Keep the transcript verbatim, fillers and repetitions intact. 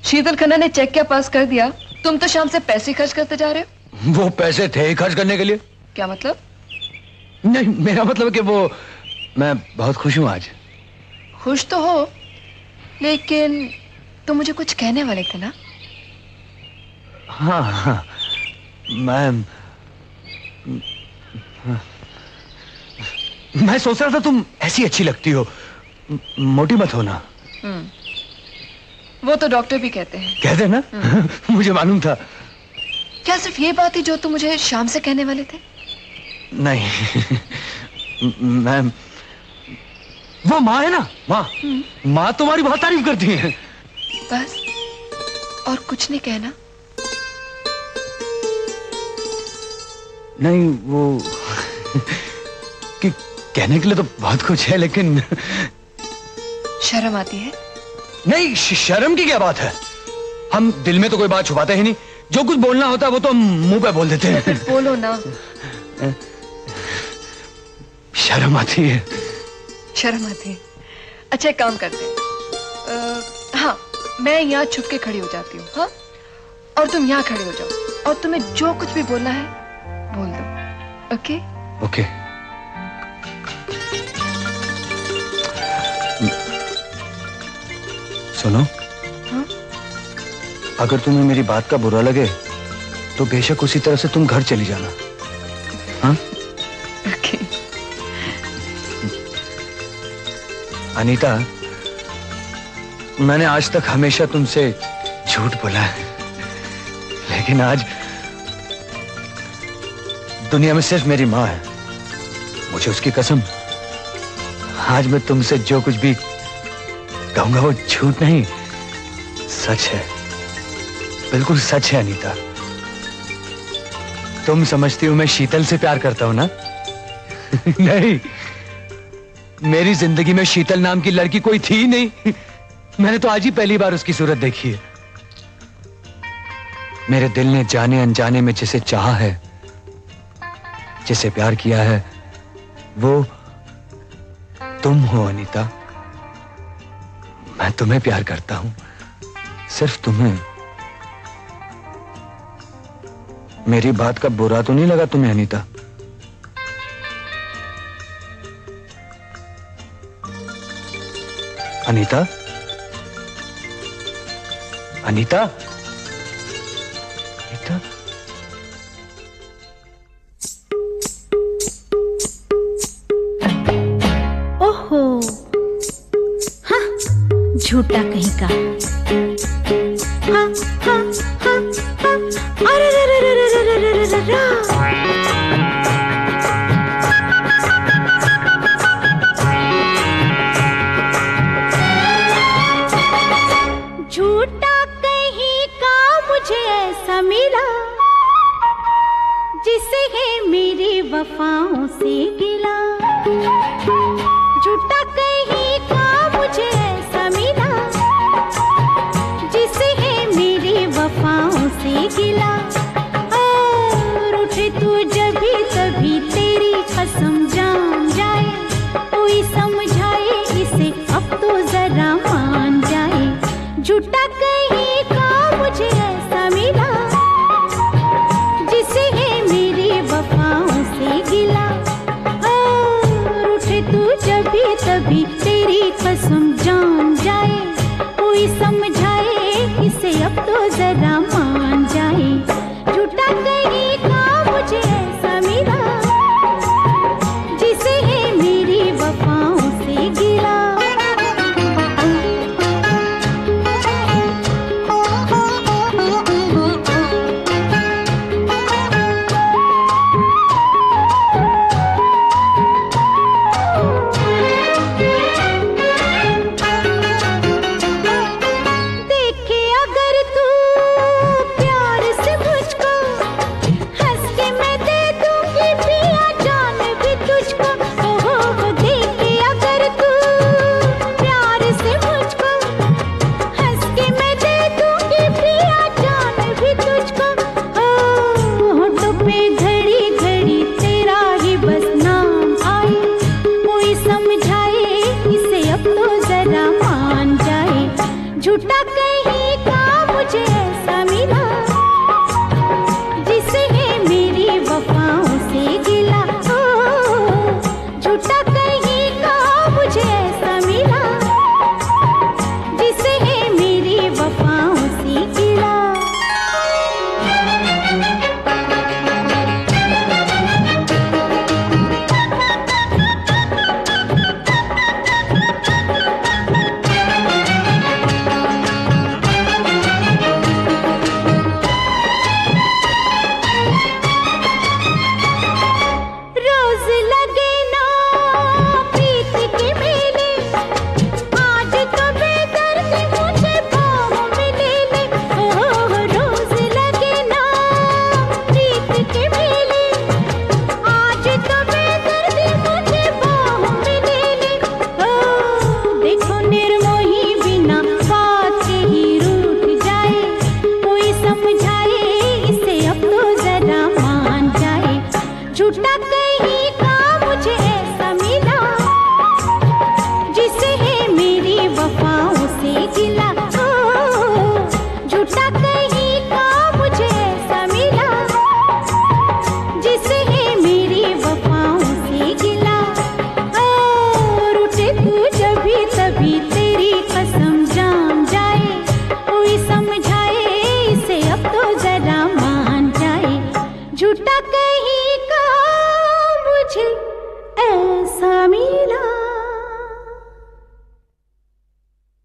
शीतल खन्ना ने चेक क्या पास कर दिया, तुम तो शाम से पैसे खर्च करते जा रहे हो। वो पैसे थे ही खर्च करने के लिए। क्या मतलब? नहीं, मेरा मतलब कि वो, मैं बहुत खुश हूँ आज। खुश तो हो, लेकिन तुम मुझे कुछ कहने वाले थे ना? हाँ हाँ, मैं मैं सोच रहा था तुम ऐसी अच्छी लगती हो, मोटी मत हो ना। वो तो डॉक्टर भी कहते हैं। कहते हैं ना? मुझे मालूम था। क्या सिर्फ ये बात थी जो तुम मुझे शाम से कहने वाले थे? नहीं, मैं, वो माँ है ना, माँ माँ तुम्हारी बहुत तारीफ करती है। बस, और कुछ नहीं कहना? नहीं, वो कि कहने के लिए तो बहुत कुछ है, लेकिन शर्म आती है? नहीं, शर्म की क्या बात है। हम दिल में तो कोई बात छुपाते ही नहीं। जो कुछ बोलना होता है वो तो हम मुंह पे बोल देते हैं। तो फिर बोलो ना। शर्म आती है। शर्म आती है। अच्छा, एक काम करते हैं। हाँ, मैं यहाँ छुप के खड़ी हो जाती हूँ, हाँ? और तुम यहाँ खड़े हो जाओ, और तुम्हें जो कुछ भी बोलना है बोल दो। ओके? ओके। सुनो, हाँ? अगर तुम्हें मेरी बात का बुरा लगे तो बेशक उसी तरह से तुम घर चली जाना, हाँ? ओके। अनीता, मैंने आज तक हमेशा तुमसे झूठ बोला है, लेकिन आज दुनिया में सिर्फ मेरी माँ है। मुझे उसकी कसम, आज मैं तुमसे जो कुछ भी कहूंगा वो झूठ नहीं, सच है। बिल्कुल सच है अनीता। तुम समझती हो मैं शीतल से प्यार करता हूं ना? नहीं, मेरी जिंदगी में शीतल नाम की लड़की कोई थी ही नहीं। मैंने तो आज ही पहली बार उसकी सूरत देखी है। मेरे दिल ने जाने अनजाने में जिसे चाहा है, जिसे प्यार किया है, वो तुम हो अनीता। मैं तुम्हें प्यार करता हूं, सिर्फ तुम्हें। मेरी बात का बुरा तो नहीं लगा तुम्हें अनीता? अनीता? अनीता? अनीता? ओहो, हाँ, झूठा कहीं का। हाँ, हाँ, हाँ, हाँ, अरे रे रे रे रे रे रे रे रे रे। झूठा कहीं का मुझे ऐसा मिला, जिसे है मेरी वफाओं से गिला। झूठा कहीं का मुझे ऐसा मिला, जिसे है मेरी वफाओं से गिला। और उठे तू जब भी तभी तेरी कसम जान जाए, कोई समझाए इसे अब तो जरा मान जाए। झूठा कहीं का मुझे ऐसा मिला, जिसे है मेरी वफाओं से गिला। और उठे तू जब भी तभी तेरी कसम जान जाए, कोई समझाए इसे अब तो जरा मान जाए। झूठा कहीं का मुझे ऐसा मिला, जिसे है मेरी वफाओं से गिला। झूठा कहीं का नहीं का मुझे